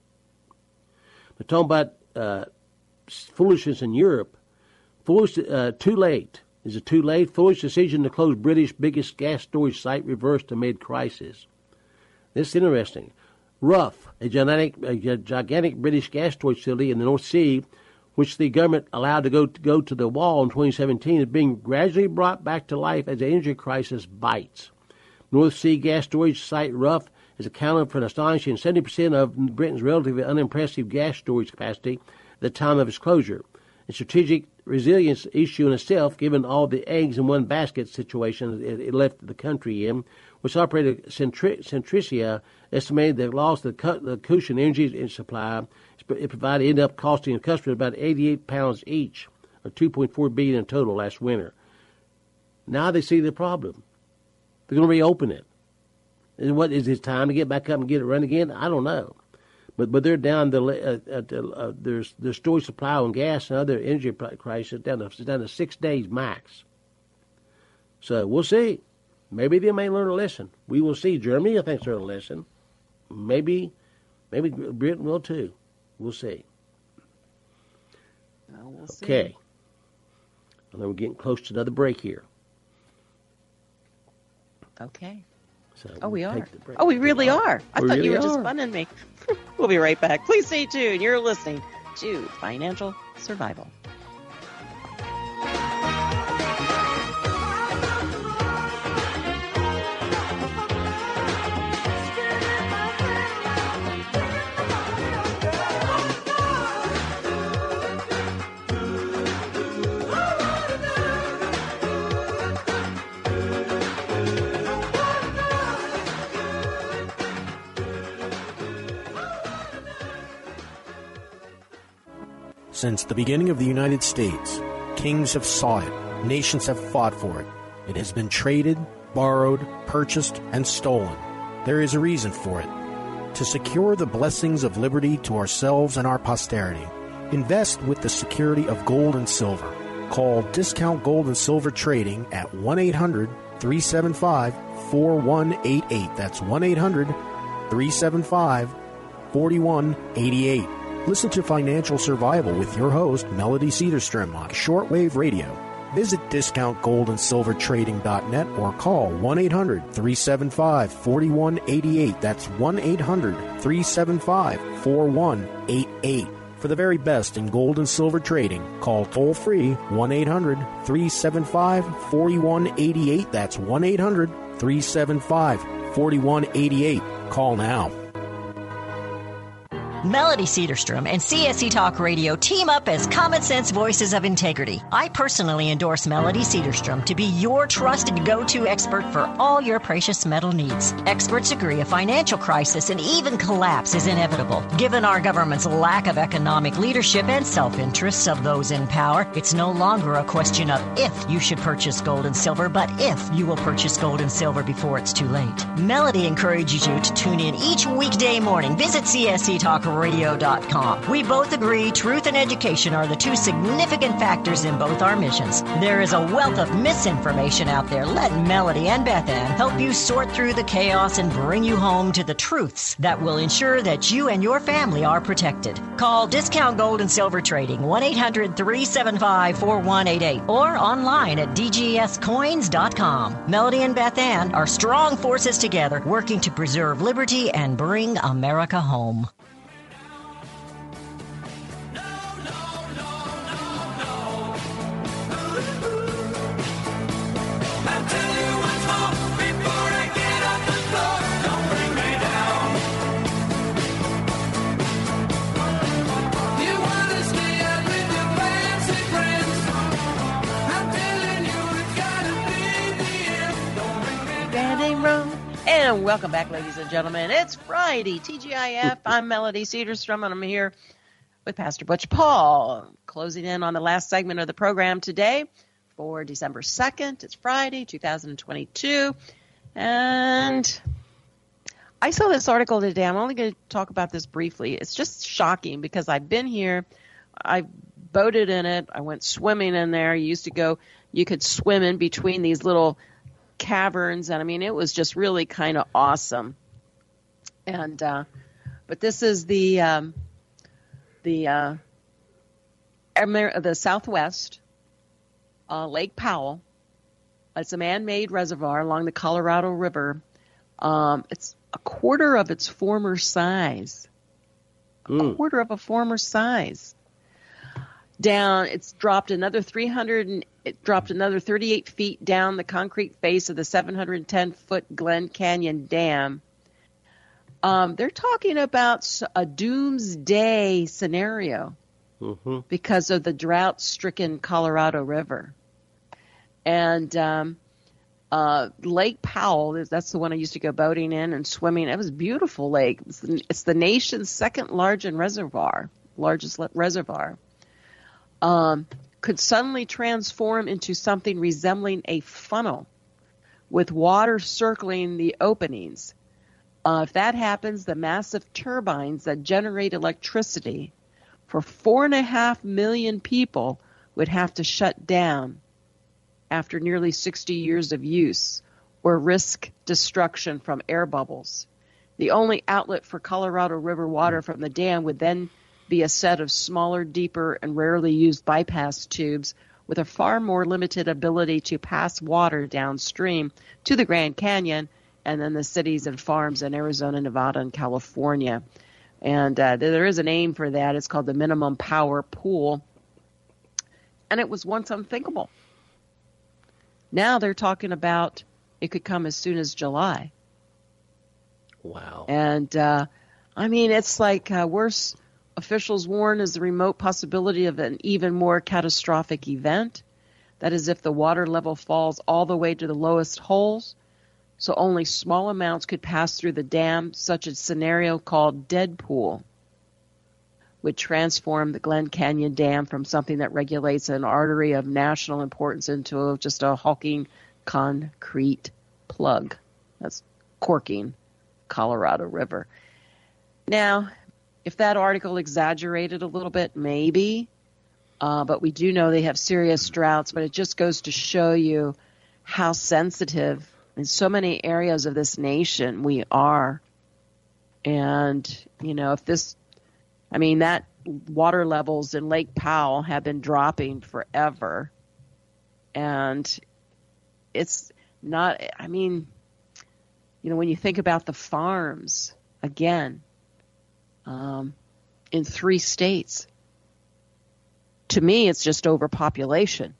They're talking about uh, foolishness in Europe. Foolish, uh, too late. Is it too late? Foolish decision to close British biggest gas storage site reversed amid crisis. This is interesting. Rough, a gigantic, a gigantic British gas storage facility in the North Sea, which the government allowed to go to, go to the wall in twenty seventeen, is being gradually brought back to life as the energy crisis bites. North Sea gas storage site Rough is accounted for an astonishing seventy percent of Britain's relatively unimpressive gas storage capacity at the time of its closure. A strategic resilience issue in itself, given all the eggs in one basket situation it, it left the country in, which operator Centri- Centricia estimated the loss of the, the cushion energy supply it provided ended up costing the customers about eighty-eight pounds each, or two point four billion dollars in total last winter. Now they see the problem. They're going to reopen it. And what is it time to get back up and get it run again? I don't know. But but they're down the uh, uh, uh, there's the storage supply on gas and other energy crisis down to down to six days max. So we'll see. Maybe they may learn a lesson. We will see. Germany, I think, learned a lesson. Maybe, maybe Britain will too. We'll see. Well, we'll see. Okay. And then we're getting close to another break here. Okay. So Oh, we we'll are. take the break. Oh, we really are. I We thought you really were just are. funning me. We'll be right back. Please stay tuned. You're listening to Financial Survival. Since the beginning of the United States, kings have sought it, nations have fought for it. It has been traded, borrowed, purchased, and stolen. There is a reason for it. To secure the blessings of liberty to ourselves and our posterity, invest with the security of gold and silver. Call Discount Gold and Silver Trading at one eight hundred three seven five four one eight eight. That's one eight hundred three seven five four one eight eight. Listen to Financial Survival with your host, Melody Cedarstrom, on shortwave radio. Visit discount gold and silver trading dot net or call one eight hundred three seven five four one eight eight. That's one eight hundred three seven five four one eight eight. For the very best in gold and silver trading, call toll-free one eight hundred three seven five four one eight eight. That's one eight hundred three seven five four one eight eight. Call now. Melody Cedarstrom and C S E Talk Radio team up as common sense voices of integrity. I personally endorse Melody Cedarstrom to be your trusted go-to expert for all your precious metal needs. Experts agree a financial crisis and even collapse is inevitable. Given our government's lack of economic leadership and self-interests of those in power, it's no longer a question of if you should purchase gold and silver, but if you will purchase gold and silver before it's too late. Melody encourages you to tune in each weekday morning. Visit C S E Talk radio dot com. We both agree truth and education are the two significant factors in both our missions. There is a wealth of misinformation out there. Let Melody and Beth Ann help you sort through the chaos and bring you home to the truths that will ensure that you and your family are protected. Call Discount Gold and Silver Trading one eight hundred three seven five four one eight eight or online at d g s coins dot com. Melody and Beth Ann are strong forces together working to preserve liberty and bring America home. And welcome back, ladies and gentlemen. It's Friday, T G I F. I'm Melody Cedarstrom, and I'm here with Pastor Butch Paul, closing in on the last segment of the program today for December second. It's Friday, two thousand twenty-two. And I saw this article today. I'm only going to talk about this briefly. It's just shocking because I've been here. I boated in it. I went swimming in there. You used to go, you could swim in between these little caverns, and I mean, it was just really kind of awesome. And uh, but this is the um, the uh, Amer- the Southwest uh, Lake Powell. It's a man-made reservoir along the Colorado River. Um, it's a quarter of its former size. A mm. quarter of a former size. Down, it's dropped another three hundred, and it dropped another thirty-eight feet down the concrete face of the seven hundred ten foot Glen Canyon Dam. Um, they're talking about a doomsday scenario mm-hmm. because of the drought-stricken Colorado River. And um, uh, Lake Powell, that's the one I used to go boating in and swimming. It was a beautiful lake. It's the, it's the nation's second largest reservoir, largest le- reservoir. Um, could suddenly transform into something resembling a funnel with water circling the openings. Uh, if that happens, the massive turbines that generate electricity for four and a half million people would have to shut down after nearly sixty years of use or risk destruction from air bubbles. The only outlet for Colorado River water from the dam would then be a set of smaller, deeper, and rarely used bypass tubes with a far more limited ability to pass water downstream to the Grand Canyon and then the cities and farms in Arizona, Nevada, and California. And uh, there is a name for that. It's called the minimum power pool. And it was once unthinkable. Now they're talking about it could come as soon as July. Wow. And, uh, I mean, it's like uh, worse. Officials warn of the remote possibility of an even more catastrophic event. That is, if the water level falls all the way to the lowest holes, so only small amounts could pass through the dam. Such a scenario called Deadpool would transform the Glen Canyon Dam from something that regulates an artery of national importance into just a hulking concrete plug. That's corking Colorado River. Now, if that article exaggerated a little bit, maybe, uh, but we do know they have serious droughts, but it just goes to show you how sensitive in so many areas of this nation we are. And, you know, if this, I mean, that water levels in Lake Powell have been dropping forever. And it's not, I mean, you know, when you think about the farms, again, Um, in three states. To me, it's just overpopulation.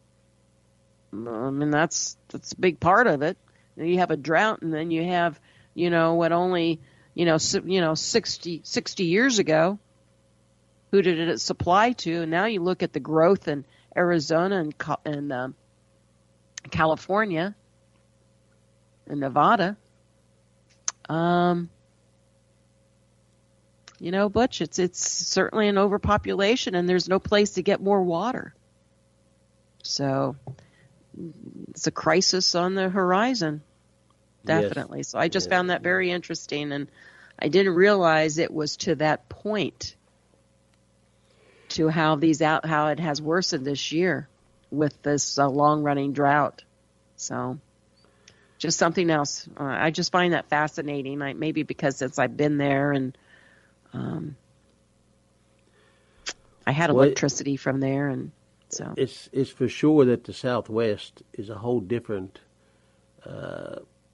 I mean, that's that's a big part of it. You have a drought, and then you have, you know, what only, you know, so, you know, sixty, sixty years ago, who did it supply to? And now you look at the growth in Arizona and, and um, California and Nevada. Um, you know, Butch, it's it's certainly an overpopulation, and there's no place to get more water. So it's a crisis on the horizon, definitely. Yes. So I just yes. found that very interesting, and I didn't realize it was to that point, to how these out how it has worsened this year with this uh, long-running drought. So just something else. Uh, I just find that fascinating. I, maybe because since I've been there and um, I had electricity well, from there, and so it's it's for sure that the Southwest is a whole different uh,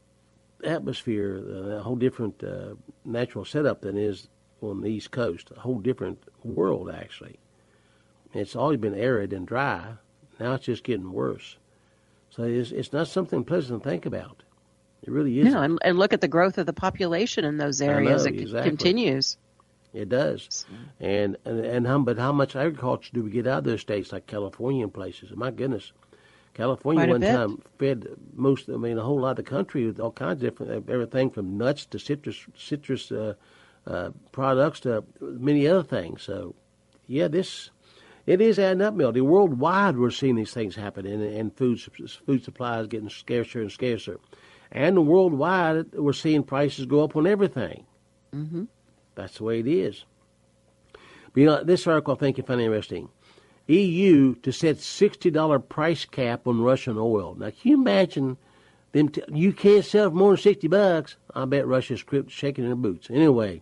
atmosphere, a whole different uh, natural setup than is on the East Coast. A whole different world, actually. It's always been arid and dry. Now it's just getting worse. So it's it's not something pleasant to think about. It really isn't. No, and, and look at the growth of the population in those areas. Know, it exactly. continues. It does. And and, and how, but how much agriculture do we get out of those states like California and places? My goodness. California Quite a one bit. time fed most, I mean, a whole lot of the country with all kinds of different, everything from nuts to citrus citrus uh, uh, products to many other things. So, yeah, this... It is adding up, Melody. Worldwide, we're seeing these things happen, and, and food food supplies getting scarcer and scarcer. And worldwide, we're seeing prices go up on everything. Mm-hmm. That's the way it is. But, you know, this article I think you find interesting. E U to set sixty dollars price cap on Russian oil. Now, can you imagine them? T- you can't sell for more than sixty bucks. I bet Russia's shaking their boots. Anyway,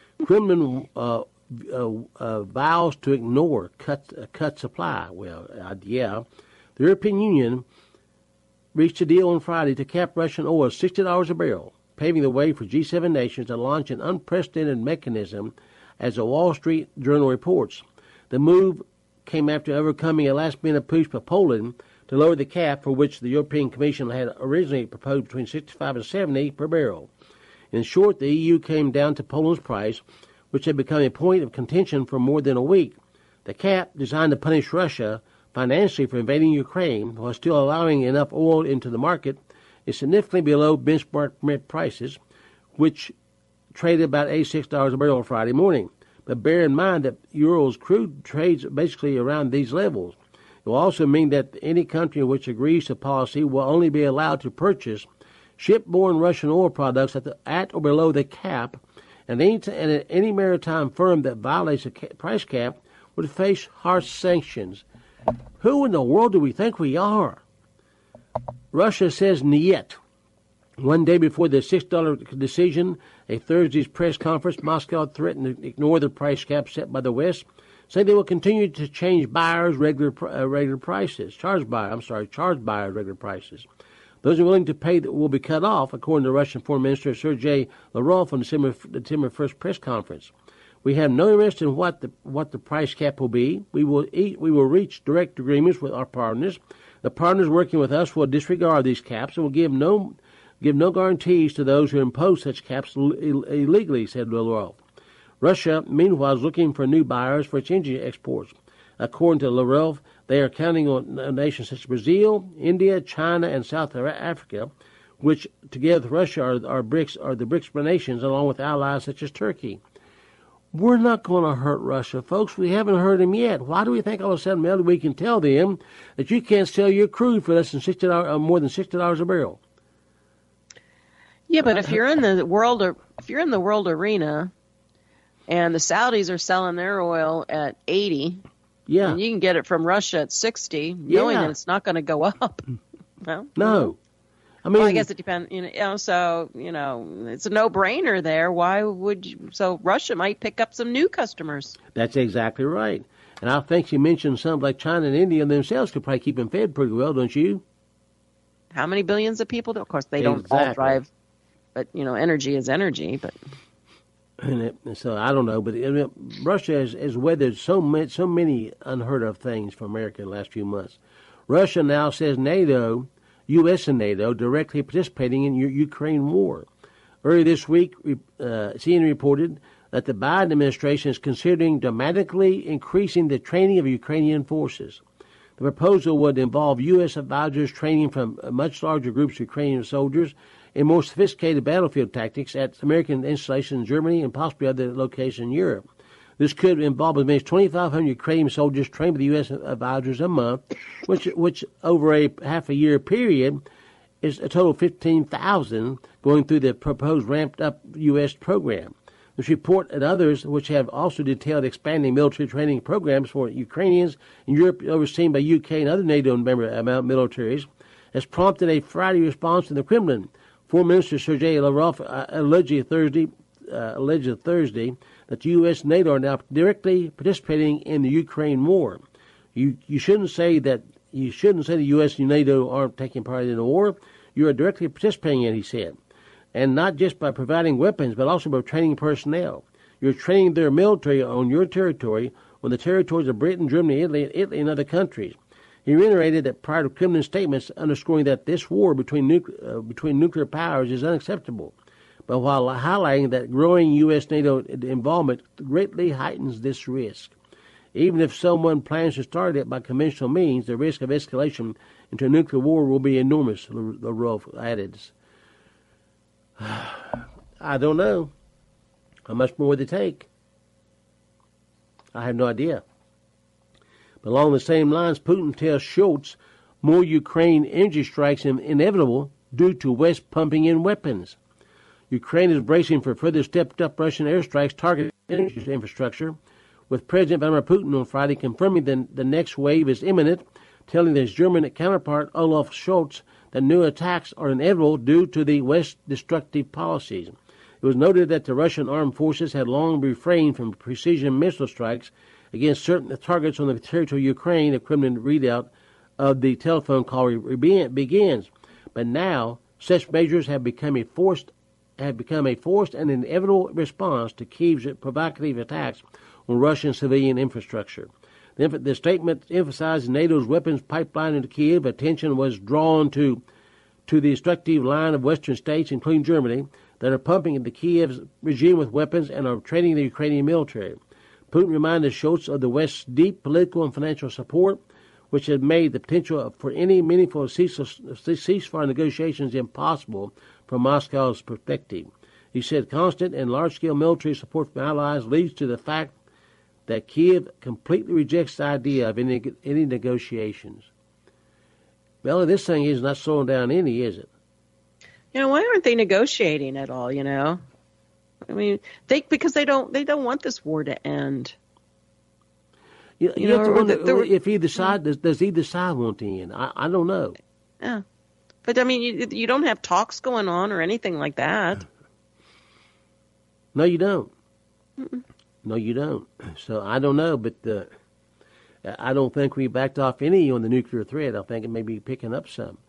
Kremlin uh, Uh, uh, vows to ignore cut uh, cut supply. Well, uh, yeah, the European Union reached a deal on Friday to cap Russian oil at sixty dollars a barrel, paving the way for G seven nations to launch an unprecedented mechanism, as the Wall Street Journal reports. The move came after overcoming a last-minute push by Poland to lower the cap, for which the European Commission had originally proposed between sixty-five and seventy per barrel. In short, the E U came down to Poland's price, which had become a point of contention for more than a week. The cap, designed to punish Russia financially for invading Ukraine while still allowing enough oil into the market, is significantly below benchmark prices, which traded about eighty-six dollars a barrel on Friday morning. But bear in mind that Urals crude trades basically around these levels. It will also mean that any country which agrees to policy will only be allowed to purchase shipborne Russian oil products at, the, at or below the cap, and any, t- and any maritime firm that violates the ca- price cap would face harsh sanctions. Who in the world do we think we are? Russia says niet. One day before the six dollars decision, a Thursday's press conference, Moscow threatened to ignore the price cap set by the West, saying they will continue to change buyers' regular uh, regular prices, charge buyer, I'm sorry, charge buyers' regular prices. Those unwilling to pay will be cut off, according to Russian Foreign Minister Sergei Lavrov on December, December first press conference. We have no interest in what the what the price cap will be. We will eat, we will reach direct agreements with our partners. The partners working with us will disregard these caps and will give no give no guarantees to those who impose such caps Ill- illegally, said Lavrov. Russia, meanwhile, is looking for new buyers for its energy exports. According to Lavrov, they are counting on nations such as Brazil, India, China, and South Africa, which together with Russia are, are, BRICS, are the BRICS nations, along with allies such as Turkey. We're not going to hurt Russia, folks. We haven't hurt them yet. Why do we think all of a sudden, Melody, we can tell them that you can't sell your crude for less than sixty dollars, uh, more than sixty dollars a barrel? Yeah, but if you're in the world, if you're in the world arena, and the Saudis are selling their oil at eighty. Yeah. And you can get it from Russia at sixty, yeah. knowing that it's not going to go up. Well, no. I mean, well, I guess it depends. You know, so, you know, it's a no-brainer there. Why would you? So Russia might pick up some new customers. That's exactly right. And I think you mentioned something like China and India themselves could probably keep them fed pretty well, don't you? How many billions of people? Of course, they don't exactly. all drive. But, you know, energy is energy. But And, it, and so I don't know, but it, Russia has, has weathered so many, so many unheard of things for America in the last few months. Russia now says NATO, U S and NATO, directly participating in your Ukraine war. Earlier this week, uh, C N N reported that the Biden administration is considering dramatically increasing the training of Ukrainian forces. The proposal would involve U S advisors training from much larger groups of Ukrainian soldiers in more sophisticated battlefield tactics at American installations in Germany and possibly other locations in Europe. This could involve as many as twenty-five hundred Ukrainian soldiers trained by the U S advisors a month, which, which over a half a year period is a total of fifteen thousand going through the proposed ramped-up U S program. This report and others, which have also detailed expanding military training programs for Ukrainians in Europe overseen by U K and other NATO member militaries, has prompted a Friday response in the Kremlin. Foreign Minister Sergei Lavrov uh, alleged Thursday, uh, alleged Thursday that the U S and NATO are now directly participating in the Ukraine war. You you shouldn't say that you shouldn't say the U S and NATO aren't taking part in the war. You are directly participating in it, he said. And not just by providing weapons, but also by training personnel. You're training their military on your territory, on the territories of Britain, Germany, Italy, Italy and other countries. He reiterated that prior to Kremlin statements underscoring that this war between, nucle- uh, between nuclear powers is unacceptable, but while highlighting that growing U S NATO involvement greatly heightens this risk. Even if someone plans to start it by conventional means, the risk of escalation into a nuclear war will be enormous, Lavrov added. I don't know. How much more would it take? I have no idea. But along the same lines, Putin tells Schultz more Ukraine energy strikes are inevitable due to West pumping in weapons. Ukraine is bracing for further stepped-up Russian airstrikes targeting energy infrastructure, with President Vladimir Putin on Friday confirming that the next wave is imminent, telling his German counterpart Olaf Scholz that new attacks are inevitable due to the West's destructive policies. It was noted that the Russian armed forces had long refrained from precision missile strikes against certain targets on the territory of Ukraine. A Kremlin readout of the telephone call begins. But now, such measures have become a forced have become a forced and inevitable response to Kyiv's provocative attacks on Russian civilian infrastructure. The statement emphasized NATO's weapons pipeline into Kyiv. Attention was drawn to to the destructive line of Western states, including Germany, that are pumping the Kyiv regime with weapons and are training the Ukrainian military. Putin reminded Scholz of the West's deep political and financial support, which had made the potential for any meaningful ceasefire negotiations impossible from Moscow's perspective. He said constant and large-scale military support from allies leads to the fact that Kyiv completely rejects the idea of any, any negotiations. Well, this thing is not slowing down any, is it? You know, why aren't they negotiating at all, you know? I mean, they because they don't they don't want this war to end. You, you, you know, have to wonder the, the, if either side, does, does either side want to end? I, I don't know. Yeah. But, I mean, you, you don't have talks going on or anything like that. No, you don't. Mm-mm. No, you don't. So I don't know, but uh, I don't think we backed off any on the nuclear threat. I think it may be picking up some.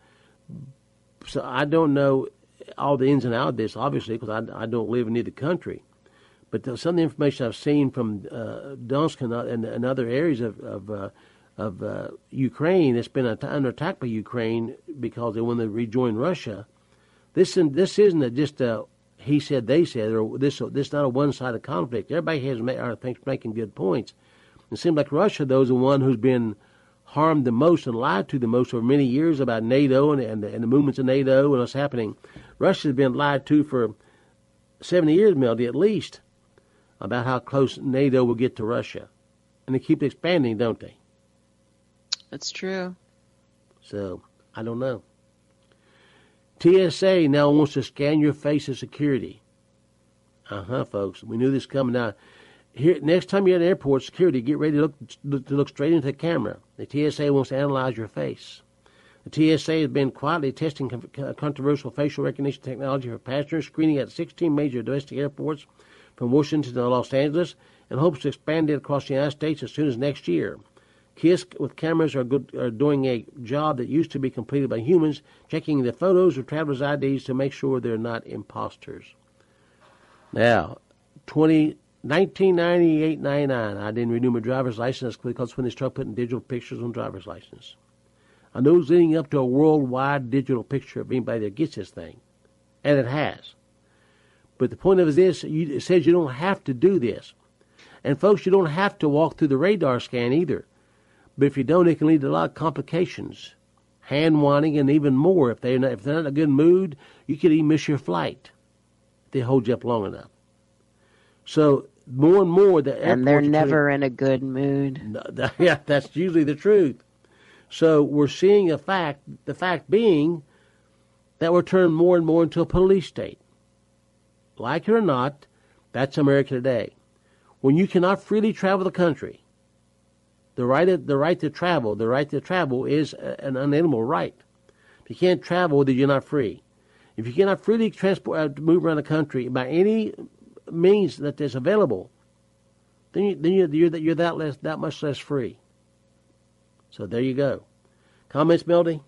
So I don't know all the ins and outs of this, obviously, because I, I don't live in either country. But the, some of the information I've seen from uh, Donetsk and, and, and other areas of of, uh, of uh, Ukraine that's been under attack by Ukraine because they want to rejoin Russia. This this isn't a, just a he said, they said, or this this is not a one-sided conflict. Everybody has I think making good points. It seems like Russia, though, is the one who's been harmed the most and lied to the most over many years about NATO and, and, the, and the movements of NATO and what's happening. Russia's been lied to for seventy years, Melody, at least, about how close NATO will get to Russia. And they keep expanding, don't they? That's true. So, I don't know. T S A now wants to scan your face as security. Uh-huh, folks. We knew this coming out. Here, next time you're at an airport, security, get ready to look, to look straight into the camera. The T S A wants to analyze your face. The T S A has been quietly testing controversial facial recognition technology for passengers, screening at sixteen major domestic airports from Washington to Los Angeles, and hopes to expand it across the United States as soon as next year. Kiss with cameras are, good, are doing a job that used to be completed by humans, checking the photos of travelers' I Ds to make sure they're not imposters. Now, twenty, nineteen ninety-eight ninety-nine, I didn't renew my driver's license because when they start putting digital pictures on driver's license. I know it's leading up to a worldwide digital picture of anybody that gets this thing, and it has. But the point of it is this, you, it says you don't have to do this. And folks, you don't have to walk through the radar scan either. But if you don't, it can lead to a lot of complications. Hand winding and even more. If they're not, if they're not in a good mood, you could even miss your flight if they hold you up long enough. So more and more the and they're airports are never turning- in a good mood. No, that- yeah, that's usually the truth. So we're seeing a fact, the fact being that we're turning more and more into a police state. Like it or not, that's America today. When you cannot freely travel the country, the right of, the right to travel, the right to travel is an unalienable right. If you can't travel, then you're not free. If you cannot freely transport, uh, move around the country by any means that is available, then you, then you're you're that you're that less that much less free. So there you go. Comments, Melody?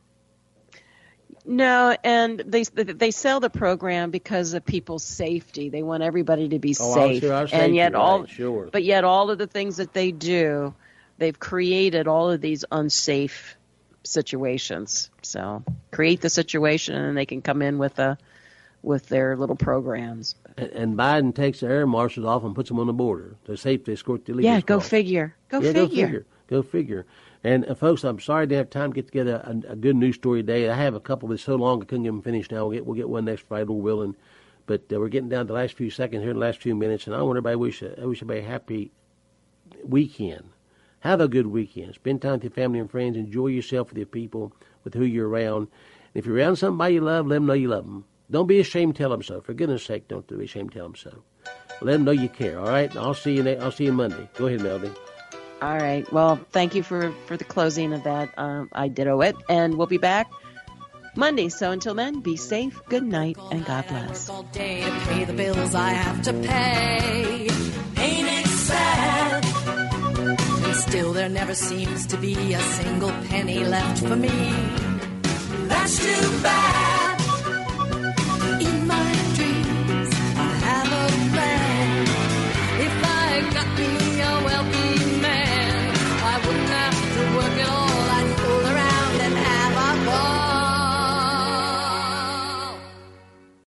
No, and they they sell the program because of people's safety. They want everybody to be Oh, safe, sure, our and safety, yet all, right, sure. but yet all of the things that they do, they've created all of these unsafe situations. So create the situation, and they can come in with a with their little programs. And, and Biden takes the air marshals off and puts them on the border to safely escort the illegals. Yeah, go across. figure. Go yeah, figure. Go figure. Go figure. And uh, folks, I'm sorry I didn't have time to get together a, a good news story today. I have a couple, but it's so long I couldn't get them finished. Now we'll get we'll get one next Friday, Lord willing. But uh, we're getting down to the last few seconds here, in the last few minutes, and I want everybody to wish I wish everybody a happy weekend. Have a good weekend. Spend time with your family and friends. Enjoy yourself with your people, with who you're around. And if you're around somebody you love, let them know you love them. Don't be ashamed to tell them so. For goodness sake, don't be ashamed to tell them so. Let them know you care. All right. I'll see you. I'll see you Monday. Go ahead, Melody. All right. Well, thank you for, for the closing of that. Um, I ditto it. And we'll be back Monday. So until then, be safe, good night, and God bless. All day to pay the bills I have to pay. Ain't it sad? And still there never seems to be a single penny left for me. That's too bad.